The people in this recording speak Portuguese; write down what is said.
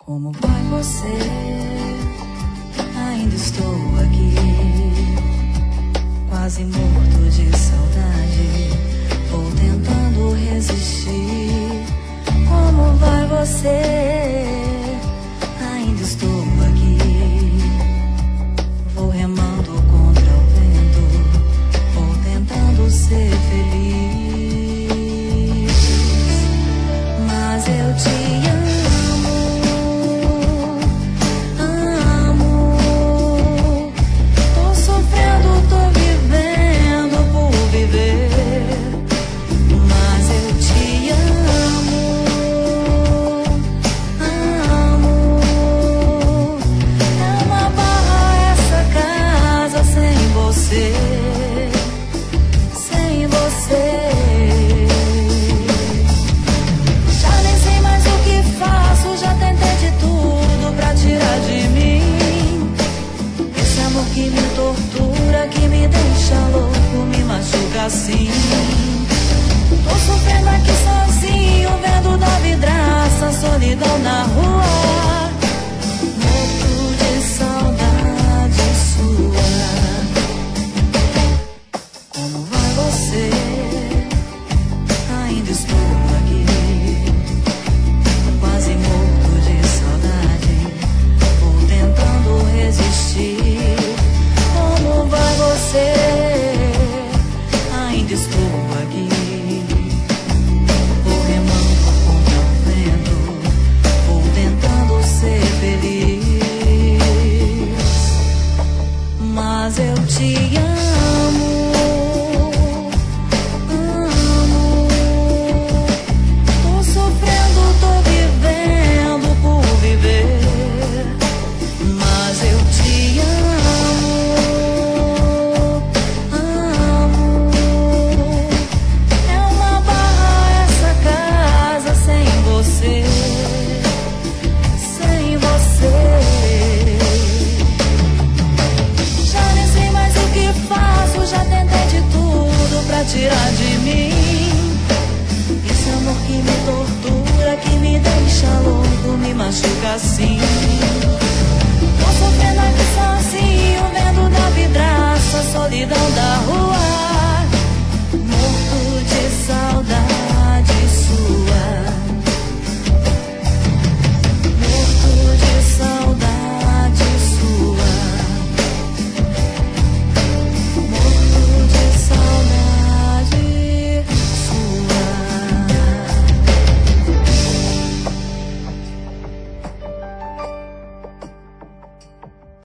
Como vai você? Ainda estou aqui, quase morto de saudade. Vou tentando resistir. Como vai você? Ainda estou aqui, vou remando contra o vento, vou tentando ser feliz. Mas eu te amo, tô sofrendo, tô vivendo por viver. Mas eu te amo, é uma barra essa casa sem você, sem você. Já nem sei mais o que faço, já tentei de tudo pra tirar de mim esse amor que me tortura, que me deixa louco, me machuca assim. Tô sofrendo aqui sozinho, vendo da vidraça, solidão na rua, morto de saudade sua. Como vai você? Ainda estou aqui, quase morto de saudade, vou tentando resistir. Como vai você? Ainda estou aqui, vou remando contra o vento, vou tentando ser feliz. Mas eu te amo, tô sofrendo, tô vivendo por viver. Mas eu te amo, é uma barra essa casa sem você, sem você. Já nem sei mais o que faço, já tentei de tudo pra tirar de mim esse amor que me tortura, que me deixa louco, me machuca assim. Tô sofrendo aqui sozinho, vendo da vidraça, solidão